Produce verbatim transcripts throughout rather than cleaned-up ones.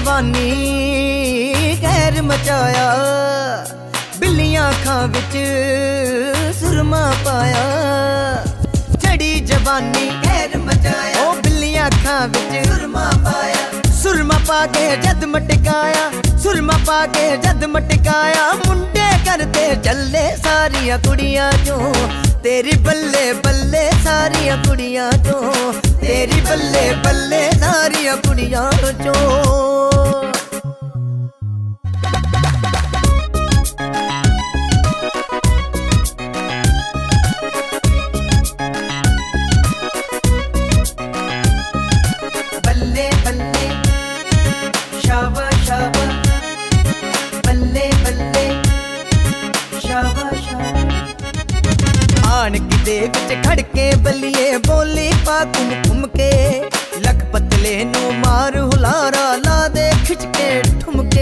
जवानी कहर मचाया, बिल्लियां अखां विच सुरमा पाया। चढ़ी जवानी कहर मचाया, ओ बिल्लियां अखां विच सुरमा पाया। सुरमा पा के जद मटकाया, सुरमा पा के जद मटकाया। मुंडे करते चले सारिया कुड़ियां जो, तेरी बल्ले बल्ले सारिया कुड़ियां जो, तेरी बल्ले बल्ले सारिया कुड़ियां जो। बल्ले बल्ले शाबा शाबा, बल्ले बल्ले शाबा शाबा। आन किते विच खड़के बल्लिए बोली पा घुम घुम के, लख पतले नू मार हुलारा ला दे खिच के ठुमके।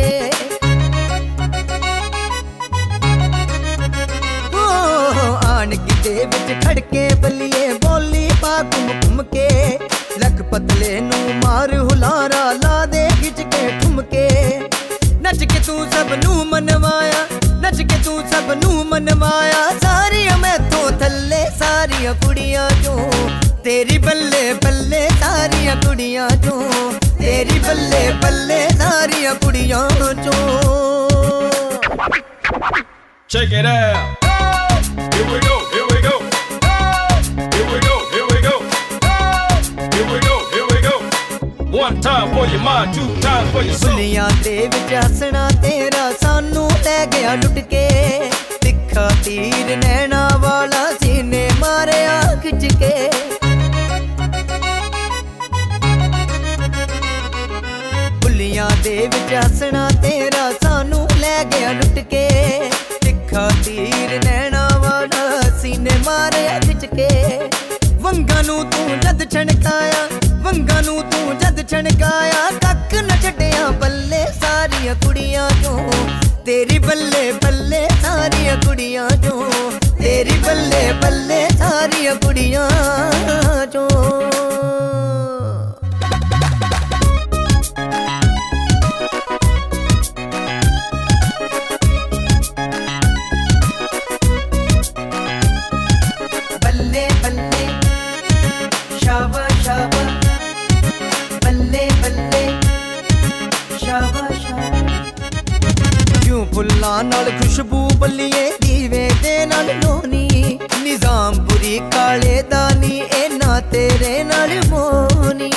ओ आन किते विच खड़के बल्लिए बोली पा घुम घुम के, लख पतले नू मार हुलारा ला दे खिच के ठुमके। नच के तू सब नू मनवाया, नच के तू सब नू मनवाया। सारिया मैं तो थल्ले सारिया कुड़ियां जो, तेरी बल्ले बल्ले सारिया कुड़ियां जो, तेरी बल्ले बल्ले सारिया कुड़ियां जो। Check it out. Here we go, here we go. Here we go, here we go. Here we go, here we go. One time for your mind, two times for your soul. दुनिया दे विच हसना तेरा सानू लै गया लुट के, तिखा तीर नैना वाला सीने मारिया खिच के। बुलियां दे विच हसना तेरा सानू लै गया लुट के, तिखा तीर नैना वाला सीने मारिया खिच के। वंगा नू तू जद छणकाया, वंगा नू तू जद छणकाया। कख न छड्डिया बल्ले सारिया कुड़ियां जो, तेरी बल्ले बल्ले सारिया कुड़ियां जो, तेरी बल्ले बल्ले सारिया कुड़ियां जो। बल्ले बल्ले शाबा शाबा, बल्ले बल्ले शाबा शाबा। क्यों फुल्लां नाल खुशबू बल्लिए दीवे दे नाल लोनी, निजामपुरी काले दानी ए ना तेरे नाल मोनी।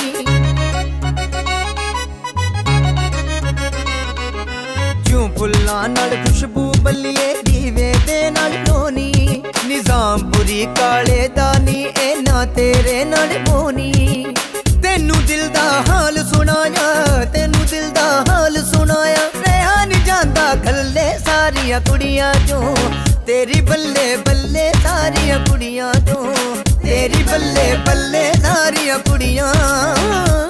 क्यों फुल्लां नाल खुशबू बल्लिए दीवे दे नाल लोनी, निजामपुरी काले दानी ए ना तेरे नाल मोनी। तेनू दिल दा हाल सुनाया, तेनू दिल दा हाल सुनाया। रहा नहीं जांदा खल्ले सारिया कुड़ियां जो, तेरी बल्ले बल्ले सारिया कुड़ियां जो, तेरी बल्ले बल्ले सारिया कुड़ियां।